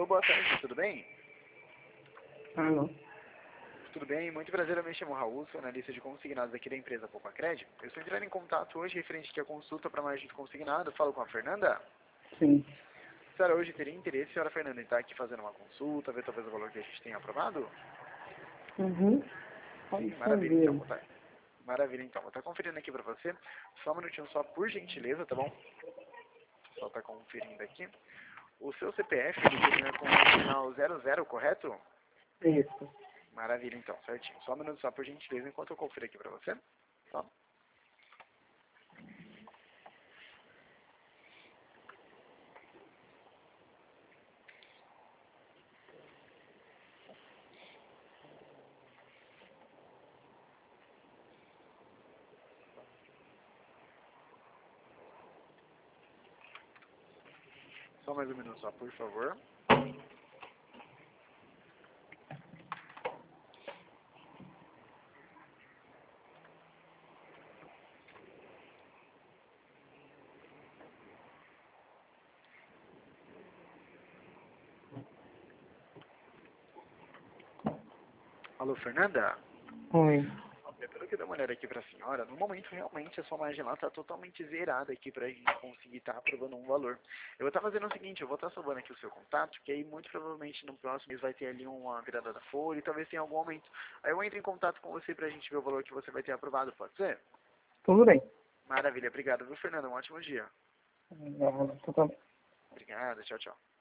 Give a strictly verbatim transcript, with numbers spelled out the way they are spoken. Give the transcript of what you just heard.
Alô, boa tarde, tudo bem? Alô? Tudo bem? Muito prazer, eu me chamo Raul, sou analista de consignados aqui da empresa Poupacred. Eu estou entrando em contato hoje referente aqui à consulta para margem de consignado. Falo com a Fernanda. Sim. A senhora hoje teria interesse, senhora Fernanda, em estar aqui fazendo uma consulta, ver talvez o valor que a gente tenha aprovado? Uhum. Sim, Pode maravilha, então. fazer. Vou tá... Maravilha, então. Vou estar conferindo aqui para você. Só um minutinho só, por gentileza, tá bom? Só tá conferindo aqui. O seu C P F, ele termina com o final zero zero, correto? Isso. Maravilha, então, certinho. Só um minuto só, por gentileza, enquanto eu confiro aqui pra você. Só. Só mais um minuto só, por favor. Alô, Fernanda? Oi. Olha, pelo que eu dei uma olhada aqui pra senhora, no momento realmente a sua margem lá tá totalmente zerada aqui pra gente conseguir estar aprovando um valor. Eu vou estar fazendo o seguinte, eu vou estar salvando aqui o seu contato, que aí muito provavelmente no próximo mês vai ter ali uma virada da folha e talvez tenha algum aumento. Aí eu entro em contato com você pra gente ver o valor que você vai ter aprovado, pode ser? Tudo bem. Maravilha, obrigado, viu, Fernanda? Um ótimo dia. Obrigado. Tudo bem. Obrigado, tchau, tchau.